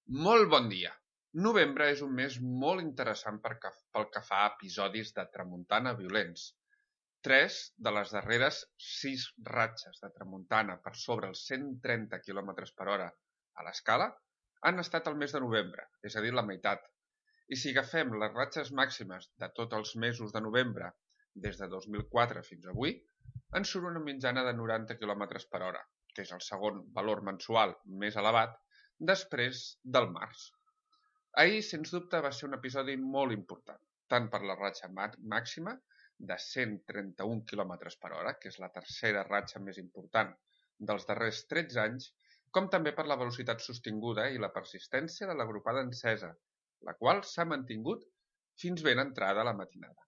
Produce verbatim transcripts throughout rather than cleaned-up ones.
Molt bon dia! Novembre és un mes molt interessant pel que fa a episodis de tramuntana violents. Tres de les darreres sis ratxes de tramuntana per sobre els cent trenta quilòmetres per hora a l'escala han estat al mes de novembre, és a dir, la meitat. I si agafem les ratxes màximes de tots els mesos de novembre des de dos mil quatre fins avui, ens surt una mitjana de noranta quilòmetres per hora, que és el segon valor mensual més elevat després del març. Ahir, sens dubte, va ser un episodi molt important, tant per la ratxa màxima de cent trenta-un quilòmetres per hora, que és la tercera ratxa més important dels darrers tretze anys, com també per la velocitat sostinguda i la persistència de l'agrupada encesa, la qual s'ha mantingut fins ben entrada la matinada.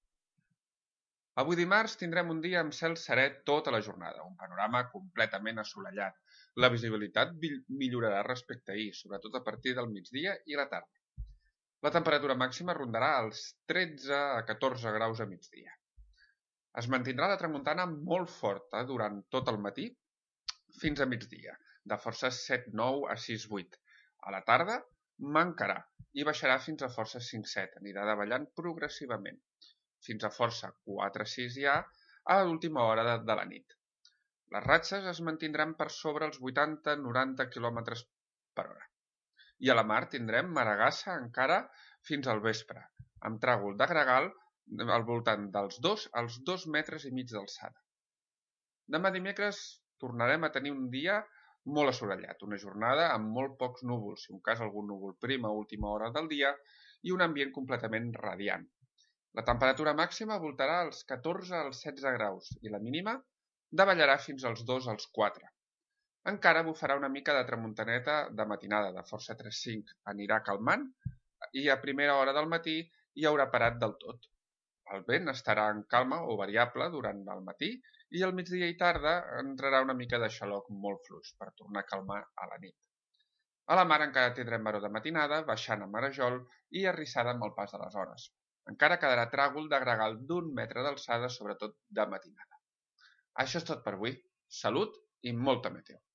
Avui dimarts tindrem un dia amb cel serè tota la jornada, un panorama completament assolellat. La visibilitat millorarà respecte a ahir, sobretot a partir del migdia i la tarda. La temperatura màxima rondarà els tretze a catorze graus a migdia. Es mantindrà la tramuntana molt forta durant tot el matí fins a migdia, de forces set nou a sis vuit. A la tarda mancarà i baixarà fins a forces cinc set, anirà davallant progressivament, fins a força quatre sis ja a l'última hora de, de la nit. Les ratxes es mantindran per sobre els vuitanta a noranta quilòmetres per hora. I a la mar tindrem maregassa encara fins al vespre, amb tràgol de gregal al voltant dels dos als dos metres i mig d'alçada. Demà dimecres tornarem a tenir un dia molt assolellat, una jornada amb molt pocs núvols, si un cas algun núvol prim a última hora del dia, i un ambient completament radiant. La temperatura màxima voltarà als catorze als setze graus i la mínima davallarà fins als dos als quatre. Encara bufarà una mica de tramuntaneta de matinada, de força tres cinc, anirà calmant i a primera hora del matí hi haurà parat del tot. El vent estarà en calma o variable durant el matí i al migdia i tarda entrarà una mica de xaloc molt fluix per tornar a calmar a la nit. A la mar encara tindrem maror de matinada, baixant a marejol i arrissada amb el pas de les hores. Encara quedarà tràgol de gregal d'un metre d'alçada, sobretot de matinada. Això és tot per avui. Salut i molta meteo.